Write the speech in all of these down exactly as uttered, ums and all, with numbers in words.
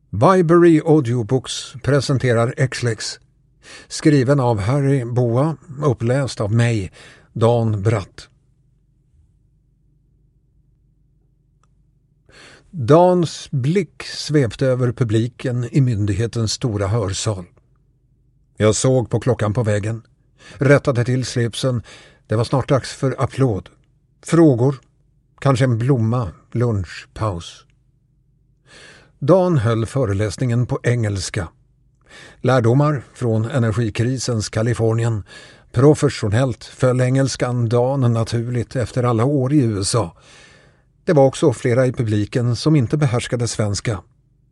Viberry Audiobooks presenterar X-Lex, skriven av Harry Boa, uppläst av mig, Dan Bratt. Dans blick svepte över publiken i myndighetens stora hörsal. Jag såg på klockan på väggen, rättade till slipsen. Det var snart dags för applåd. Frågor, kanske en blomma, lunchpaus. Dan höll föreläsningen på engelska. Lärdomar från energikrisens Kalifornien. Professionellt föll engelskan Dan naturligt efter alla år i U S A. Det var också flera i publiken som inte behärskade svenska.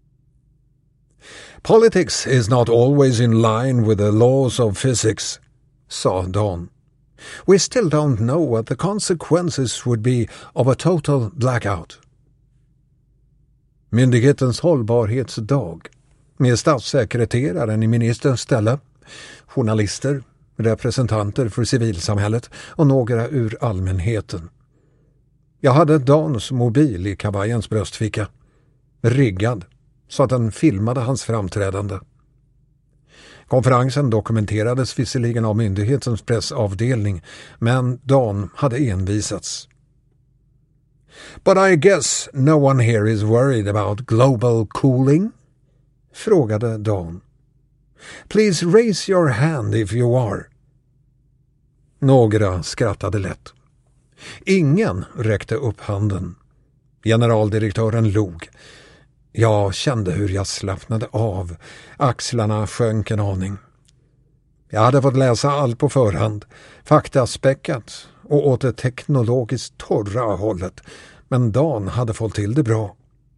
Politics is not always in line with the laws of physics, sa Dan. We still don't know what the consequences would be of a total blackout. Myndighetens hållbarhetsdag med statssekreteraren i ministerns ställe, journalister, representanter för civilsamhället och några ur allmänheten. Jag hade Dans mobil i kavajens bröstficka, riggad så att den filmade hans framträdande. Konferensen dokumenterades visserligen av myndighetens pressavdelning, men Dan hade envisats. But I guess no one here is worried about global cooling? Frågade Dan. Please raise your hand if you are. Några skrattade lätt. Ingen räckte upp handen. Generaldirektören log. Jag kände hur jag slappnade av. Axlarna sjönk en aning. Jag hade fått läsa allt på förhand, faktaspäckat och åt det teknologiskt torra hållet, men Dan hade fått till det bra.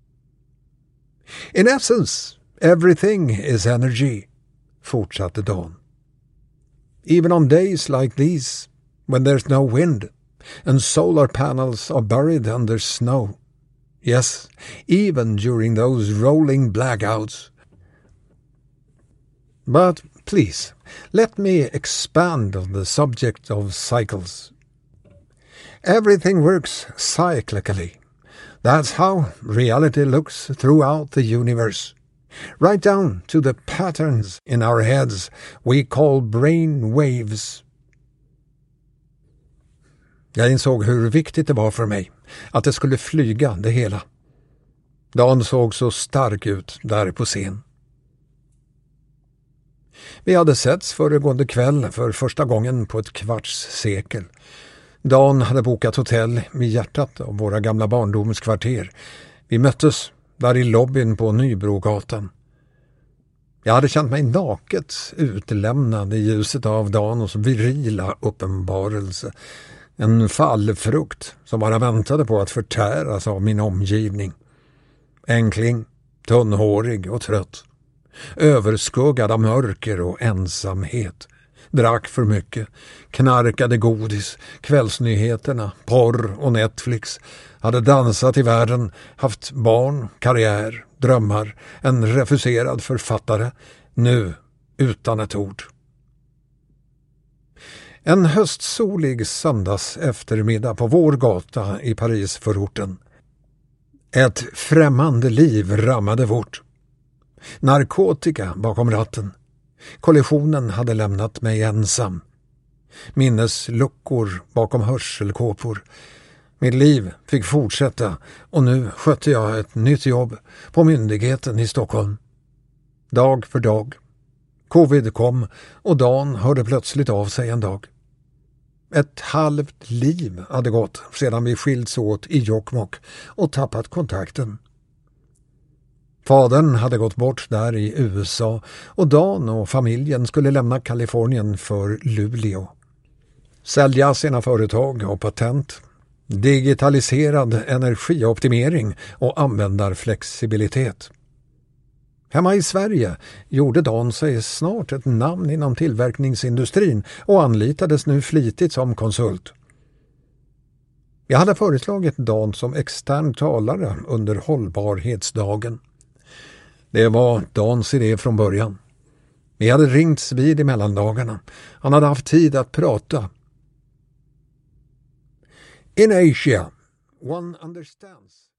In essence, everything is energy, fortsatte Dan. Even on days like these, when there's no wind, and solar panels are buried under snow. Yes, even during those rolling blackouts. But please, let me expand on the subject of cycles. Everything works cyclically. That's how reality looks throughout the universe. Right down to the patterns in our heads we call brain waves. Jag insåg hur viktigt det var för mig att det skulle flyga det hela. Dan såg så stark ut där på scen. Vi hade setts föregående kväll för första gången på ett kvarts sekel. Dan hade bokat hotell i hjärtat av våra gamla barndomskvarter. Vi möttes där i lobbyn på Nybrogatan. Jag hade känt mig naket utlämnad i ljuset av Danos virila uppenbarelse. En fallfrukt som bara väntade på att förtäras av min omgivning. Enkling, tunnhårig och trött. Överskuggad av mörker och ensamhet. Drack för mycket, knarkade godis, kvällsnyheterna, porr och Netflix. Hade dansat i världen, haft barn, karriär, drömmar, en refuserad författare. Nu utan ett ord. En höstsolig söndags eftermiddag på vår gata i Parisförorten. Ett främmande liv rammade vårt. Narkotika bakom ratten. Kollisionen hade lämnat mig ensam. Minnesluckor bakom hörselkåpor. Mitt liv fick fortsätta och nu skötte jag ett nytt jobb på myndigheten i Stockholm. Dag för dag. Covid kom och Dan hörde plötsligt av sig en dag. Ett halvt liv hade gått sedan vi skilts åt i Jokkmokk och tappat kontakten. Fadern hade gått bort där i U S A och Dan och familjen skulle lämna Kalifornien för Luleå. Sälja sina företag och patent, digitaliserad energioptimering och användarflexibilitet. Hemma i Sverige gjorde Dan sig snart ett namn inom tillverkningsindustrin och anlitades nu flitigt som konsult. Jag hade föreslagit Dan som extern talare under hållbarhetsdagen. Det var Dans idé från början. Vi hade ringts vid i mellandagarna. Han hade haft tid att prata. In Asia, one understands.